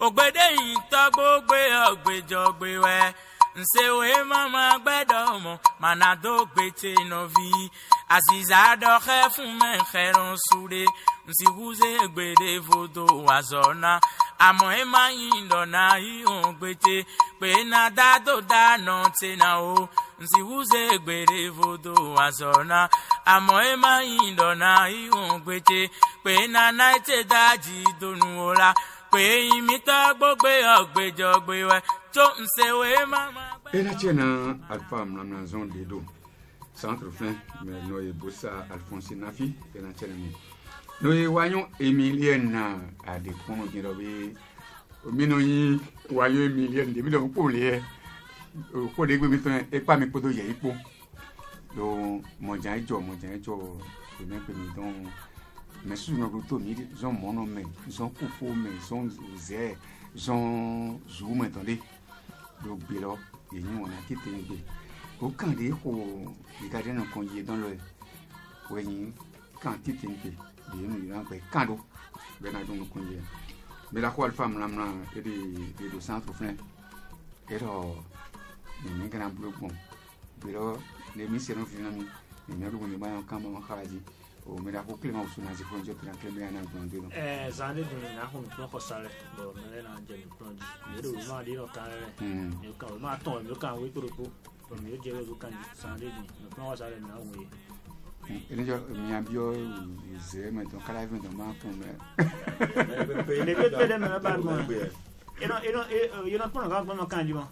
ògbédè yìí tọ́ gbógbé ọ̀gbẹ́jọ̀gbé wẹ́ nsewe mama gbẹ́dọ̀ mọ́ manado gbètè nọ́vi àṣìṣà dọ́kẹ́ fún mẹ́kẹ́rán súre nsìkúṣe gbèdé fòdò wàzọ́nà àmọ́ ẹ máa yin dọ̀nà ìhùn gbètè pé náà dádò dáná tẹ̀nà o nsìkúṣe gbèdé fòdò wàzọ́nà àmọ́ ẹ máa yin dọ̀nà ìhùn gbètè pé náà náà tẹ̀ dájì dònú ọ̀la pé ìmítọ́ gbógbé ọ̀gbẹ́jọ̀gbé wẹ́ tó nsewe mama. Ela tiena alfa mlamna zone de do centre fin mais noye bossa Alphonse Nafi ela tiena mi noye wanyo Emilien na a de kono ni robe mino yi wanyo Emilien de mi do po le ko de gbe mi tan e pa mi podo ye ipo do mojan ijo ko me pe mi don mais sous no to mi zon mono me zon kufo me zon ze zon zou m'entendez do bilo yìí wọn àti tẹ̀gbẹ́ ó kàn dé kó ìdájọ́ náà kan yé dán lọ ẹ̀ wẹ̀yìn kàn tí tẹ̀gbẹ́ yìí nù yìí pẹ̀ kàn dó bẹ́ẹ̀ náà dún kan yé bẹ́ẹ̀ la kó alifa múnamúná èdè do centre fún ẹ̀ ẹ̀rọ nìyẹn gánà bolo gbọ̀n bẹ́ẹ̀ lẹ́mí sẹ́nu fi náà mi nìyẹn ló gbọ̀n báyọ̀ kàn máa káraji o mẹ́ta kó kílẹ̀ máa sùn náà ti fún ọjọ́ tẹ̀lé kílẹ̀ mẹ́ta náà gbọ̀n dé lọ. Zande dun na hun no ko sare bo mele na je ni plonge ni do ma di no kan re ni kan ma ton mi kan we kuro ko to mi je we kan Zande ni no kan sare na hun we ele jo mi ambio ze me ton kala vin don ma fun me le pe de me na ba mo you know pon ga kan ji mo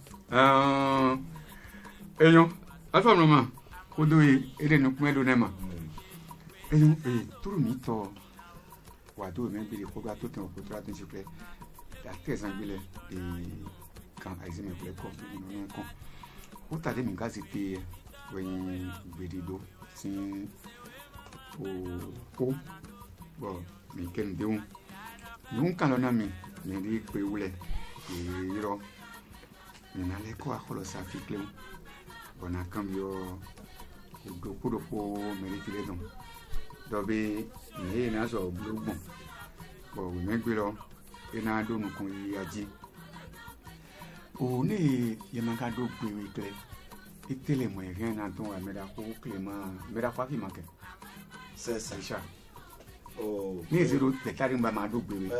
eyon alfa no ma ko do ele no kun do ne ma eyon turu mi to wado men bi ko ga to tan ko tra tin siple la très angulé et quand aizi me plaît ko no ko o ta de mi ga zite wen bedido sin o bo mi ken de un nunca lo na mi di pe wule iro mi na le ko akolo sa fi kleu bona cambio do kudo ko me ri file don dobe ni na so blogbon bo me gbe lo ina do nu kun yi aji o ni ye ma ka do gbe wi kle itele mo rien na don wa me da ko Clément me da fa fi ma ke c'est ça oh ni zero de tari mba ma do gbe wi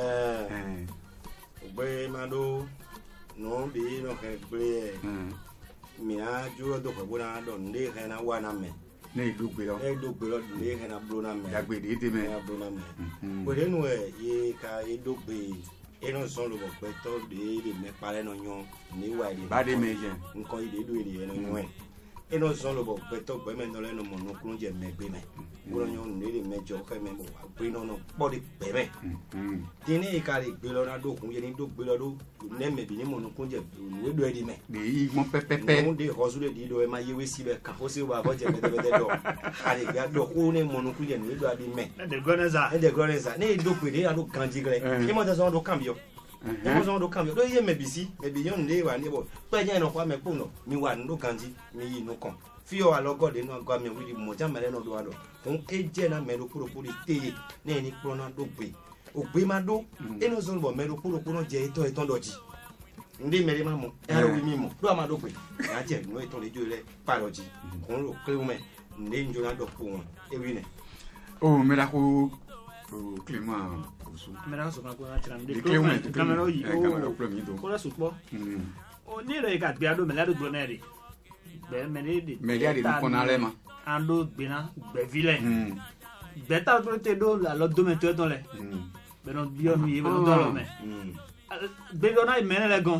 gbe ma do no bi no ke gbe mi a ju do ko bona do nde ke na wa na me ne do gbe lo nde ke na blo na me ya gbe de de me ya blo na me ko de nu ye ka e do gbe e no son lo pe to de me pare no yan ni wa de ba de me je nko ide do ide no yan e no son lo pe to gbe me no le no mo no kun je me gbe me wo yan ni de mejo ke me mo wa gbe no no po de gbe me tini e ka re gbe lo na do kun ye ni do gbe lo do ne me bi ni mo no kun je we do edi me de yi mo pepepe no de ho su de di do e ma ye we si be ka ho si wa bo je me de do ari ga do ku ne mo no kun je ni do adi me de goneza ne do pe de ado kanji gre e mo de so do cambio e mo do cambio do ye me bi si me bi yon de wa ni bo pe je no kwa me po no mi wa no kanji mi yi no kon fi o alogo de no gwa mi wi di mo ja mere no do ado fun e je na me do kuro kuro te ne ni kuro na do gbe ogbe ma do e no so bo me do kuro kuro je ito eton doji ndi mere ma mo e ro wi mi mo do ma do gbe ya je no eton le jo le pa doji kon ro kle me ndi njo na do po won e wi ne o me da ko Clément osu me da so kan ko na tram de camera yi camera premier do ko la supo o ni re ka gbe ado me la do glonere gbe me ni de me ya de ko na le ma ando gbe na gbe vilain gbe ta do te do la lo do me to don le be no bi onu yi be no do lo me gbe do na me le gan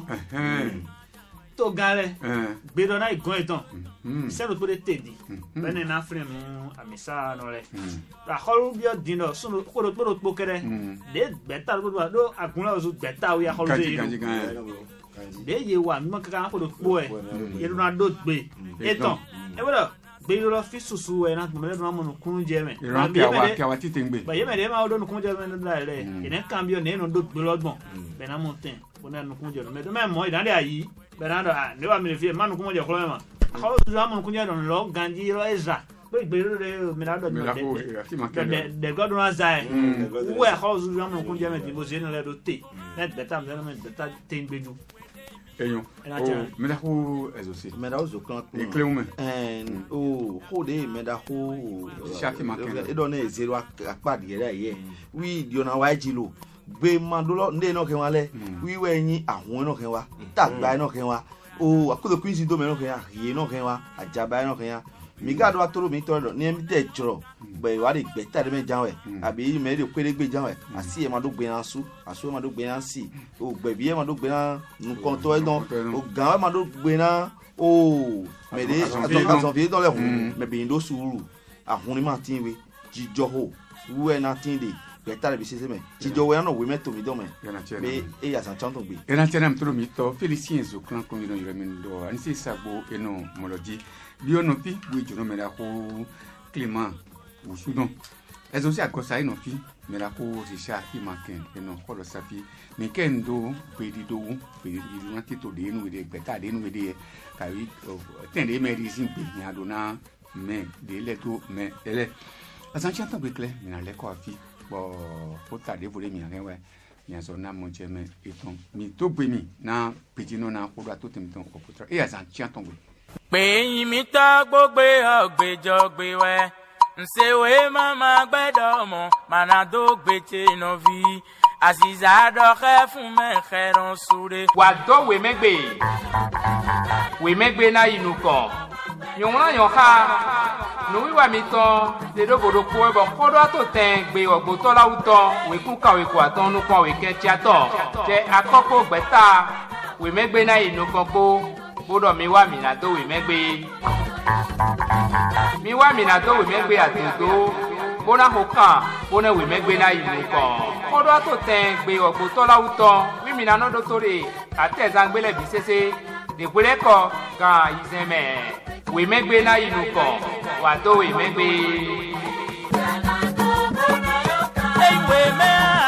to gale gbe do na igun etan se lo to de tedi be ne na frame nu amisa no le la holu bi odino so ko do po kere de gbe ta do agun la so gbe ta o ya holu de ye wa mi mo kan ko do po e ye do na do gbe etan e bodo gbe lo fi susu e na mo le do mo no kun je me ke wa ti tengbe ba ye me de ma o do no kun je me na le ene cambio ne no do gbe logbon be na mo ten ko na no kun je no me do me mo idande ayi be na do ne wa mi fi ma no kun je ko me ma holo du ma no kun je no lo ganji lo eza Pe gbero re mi la do Mais là, de. il a qui manquait. De God run outside. de God run Où est house you am kun jame ti bo se na le do te. Let better me better te gbeju. Eyon. Oh, mais là, elles aussi. Mais là, aux occasions. Et clé ou mais. Oh, hodé, mais là, Chaque manqué. Et donner zéro à pas de hier. Oui, Dieu n'a pas dit l'eau. Gbé mandolo ndé no ke wale. Oui, ouais, ni àwọn no ke wa. Tagba no ke wa. Oh, akodo queen do me no ke ya. Rie no ke wa. Ajaba no ke ya. Mi ga do atoro mi to ni mi te joro. Gbe wa de gbe ta de me jan we. Àbí me de pere gbe jan we. Asi e ma do gbe an su, asu e ma do gbe an si. O gbe bi e ma do gbe an nu kon to e don. O gan e ma do gbe na o me de aton vie don le hun. Me bi ndo suru. Ahun ni ma tin we. Jijo ho. Wu e na tin de. Gbe ta de bi sese me. Jijo we na we me to mi do me. Me e ya san chan ton gbe. Et là, tiens, un peu mi to Félicien zo clan comme il y a ansi sabo et non molodi. Bionopi, oui, je me la ko Clément ou Soudan. Elles aussi à cosa et non fi, me la ko c'est ça qui manque et non ko lo safi. Mais kendo pedido na tito de nous de beta de nous de kai tende medicine pe nya dona mais de leto mais elle asancha tan bekle mi na le ko afi bo ko ta de vole mi na we mi aso na mo jeme eton mi to gbe mi na petino na ko da to temton ko potra e asancha tan gbe pé yín mi tá gbogbo ọ̀gbẹ́jọ̀gbẹ́ wẹ́ ǹṣèwé màmá gbẹ́dọ̀ mọ̀ mànàdó gbèjè nọ́bí àṣìṣà dọ̀kẹ́ fún mẹ́kẹ́rán súré. Wà dọ́ wèmẹ́gbé náà inú kan. Yòówùrán yàn ká nù wíwà mi tán dédóbòdò kó ẹbọ kọ́dọ̀ àtò tẹ̀ gbé ọ̀gbọ́tọ́ láwùtọ́ wèkú kàwé kó àtọ́ nùkọ́ wèkẹ́ tíátọ̀ jẹ́ akọ́kọ́ gbẹ́ta wèmẹ́gbé náà inú kan kó. Bodo mi wa mina do we megbe atodo bona hokan bona we megbe na ilu kan bodo ato ten gbe ogbo to lawuto wi mina no do tore ateza ngbele bi sese de gbele ko gan izeme we megbe na ilu kan wa do we megbe Hey, we